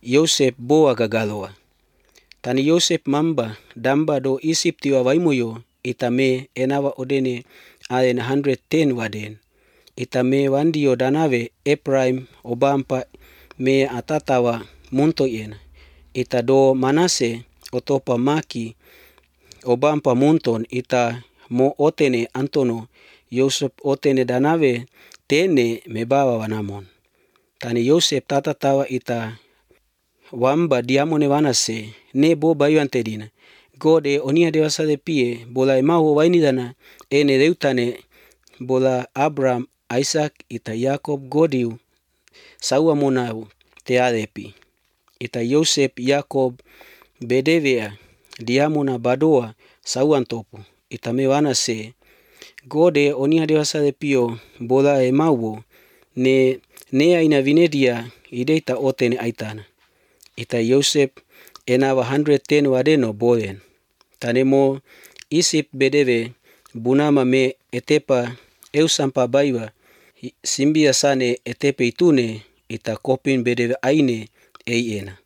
Yosep boa gagaloa. Tani Yosep mamba damba do Isip tiwa waimuyo itame enawa odene aden 110 waden. Itame wandio danawe Ephraim obampa me atatawa munto yena. Ita do Manase otopa maki obampa munton ita mo otene antono Yosep otene danawe tene mebawa wanamon. Tani Yosep tatatawa ita wamba diamone wanase ne bo bayuan tedina. Gode onia dewasa de pie bola emau wainidana ene reutane bola Abraham, Isaac ita Yakob godiu saua monau teadepi. Ita Yosep Yakob bedewea diamona badoa sauan topu. Ita mewana se gode onia dewasa de pio bola emau ne nea ina vinedia ideita otene aitana. Ita Yosep enawa 110 wadeno bolen. Tanemo Isip bedewe bunama me etepa eusampa baiwa simbia sane etepe itune ita kopin bedewe aine eiena.